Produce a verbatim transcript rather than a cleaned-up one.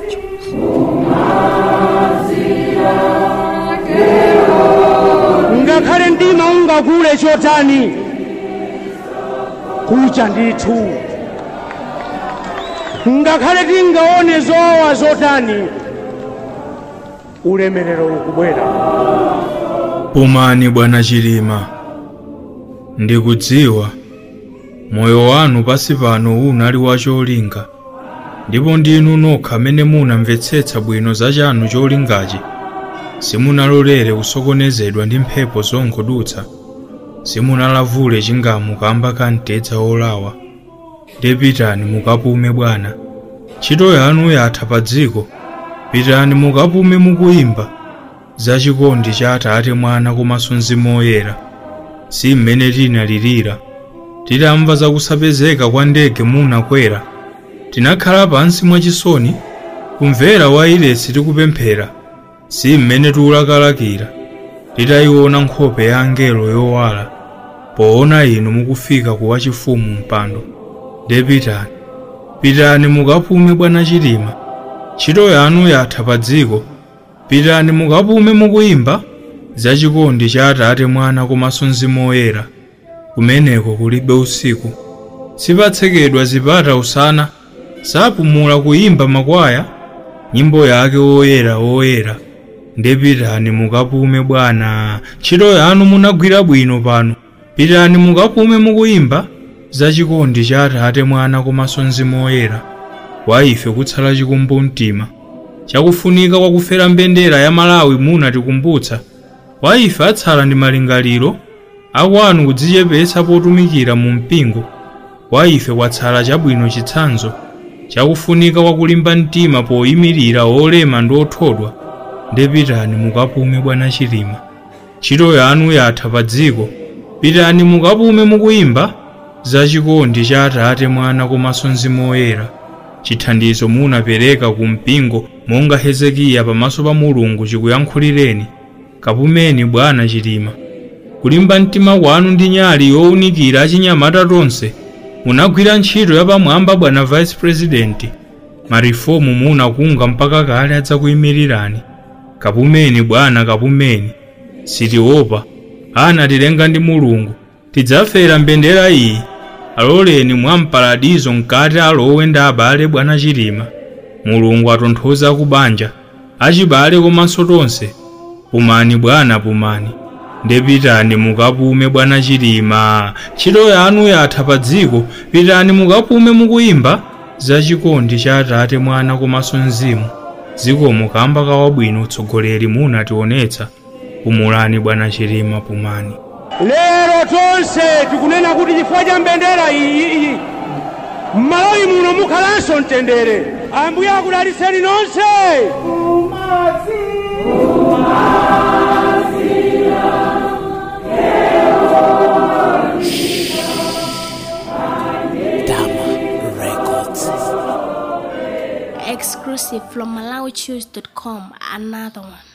ngakhale ndima ungakule chotani kucha ndithu, ngakhale tingaone zowawa zotani ulemerero ukubwera. Pumani Bwana Chilima, ndikudziwa moyo wanu pasi pano unali wacholinga, ndipo ndinu nokha amene munamvetsetsa bwino za chanu cholingachi. Simunalolere kusokonezedwa ndi mphepo zongodutsa, simunalavule chingamu kamba ka mtedza olawa. Pitani mukapume Bwana, ntchito yanu yatha pa dziko. Pitani mukapume mukuyimba za chikondi cha Atate, Mwana komanso Mzimu Woyera. Si mmene tinalirira titamva za kusapezeka kwa ndege munakwera, tinakhala pansi mwachisoni kumvera wailesi tikupemphera. Si mmene tiulakalakira titayiona nkhope ya angelo yowala poona inu mukufika ku wachifumu mpando. Pitani, pitani mukapume Bwana Chilima, ntchito yanu yatha pa dziko. Pitani mukapume mukuyimba za chikondi cha Atate, Mwana komanso Mzimu Woyera. Kumeneko kulibe usiku, sipatsekedwa zipata usana, sapumula kuyimba makwaya nyimbo yake woyera woyera. Pitani mukapume Bwana, ntchito yanu munagwira bwino pano. Pitani mukapume mukuyimba za chikondi cha Atate, Mwana komanso Mzimu Woyera. Kwa ife kutsala chikumbu mtima chakufunika kwa kufera mbendera ya Malawi munatikumbutsa. Kwa ife atsala ndi malingaliro akwanu kudzichepetsa potumikira mu mpingo. Kwa ife kwatsala chabwino chitsanzo chakufunika kwa kulimba mtima poyimirira olema ndi othodwa. Pitani mukapume Bwana Chilima, ntchito yanu yatha pa dziko. Pitani mukapume mukuyimba za chikondi cha Atate, Mwana komanso Mzimu Woyera. Chithandizo munapereka ku mpingo monga Hezekiya pamaso pa Mulungu chikuyankhulireni. Kapumeni Bwana Chilima, kulimba mtima kwanu ndi nyali yowunikira achinyamata tonse. Munagwira ntchito yapamwamba Bwana Vice President, marifomu munakunga mpaka kale adzakuyimirirani. Kapumeni Bwana, kapumeni. Sitiopa anatilenga ndi Mulungu, tidzafera mbendera iyi. Aloleni mwamparadizo mkati alowe ndi abale Bwana Chilima. Mulungu atonthoza kubanja achibale komanso tonse. Pumani Bwana, pumani. Pitani mukapume Bwana Chilima, ntchito yanu yatha pa dziko. Pitani mukapume mukuyimba za chikondi cha Atate, Mwana komanso Mzimu. Zikomo kamba kawabwino utsogoleri munationetsa. Pumulani Bwana Chilima, pumani. Lero tonse tikunena kuti chifukwa cha mbendera iyi Malawi muno mukhalanso mtendere. Ambuye akudalitseni nonse. Exclusive from Malawi Choose dot com, another one.